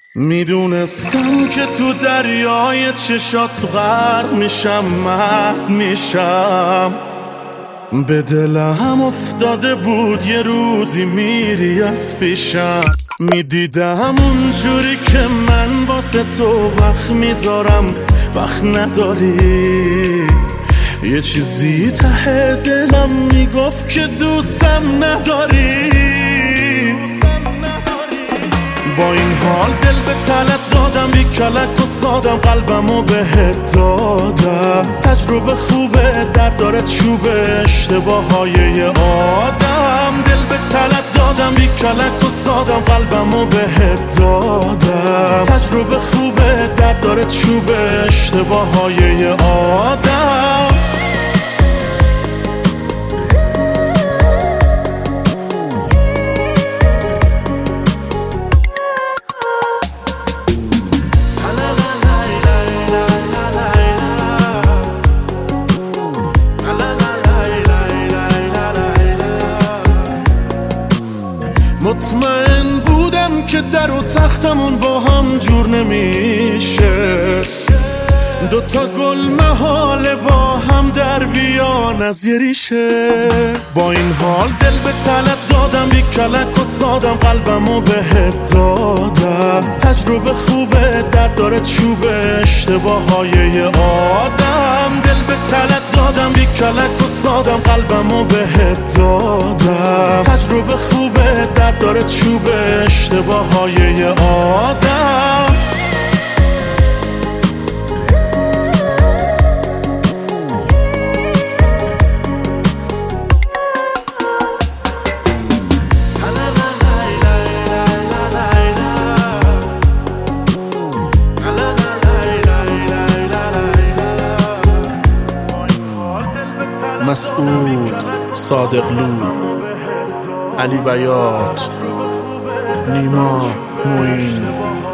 میدونستم که تو دریای چشات غرق میشم، مرد میشم. به دلم افتاده بود یه روزی میری از پیشم. میدیدم اونجوری که من واسه تو وقت میذارم، وقت نداری. یه چیزی ته دلم میگفت که دوستم نداری. با این حال دل به طلب دادم، بی کلک و سادم قلبمو بهت دادم. تجربه خوبه، درد داره چوبه، اشتباههای یه آدم. دل به طلب دادم، بی کلک و سادم قلبمو بهت دادم. تجربه خوبه، درد داره چوبه، اشتباههای یه آدم. مطمئن بودم که در و تختمون با هم جور نمیشه. دوتا گل محاله با هم در بیان از یه ریشه. با این حال دل به طلب دادم، بی کلک و سادم قلبمو بهت دادم. تجربه خوبه، درد داره چوبه، اشتباههای یه آدم. دل به طلب دادم، بی کلک و سادم قلبمو بهت دادم. تجربه خوبه، درد داره چوبه، اشتباههای یه آدم. مسعود صادقلو، علی بیات، نیما موین.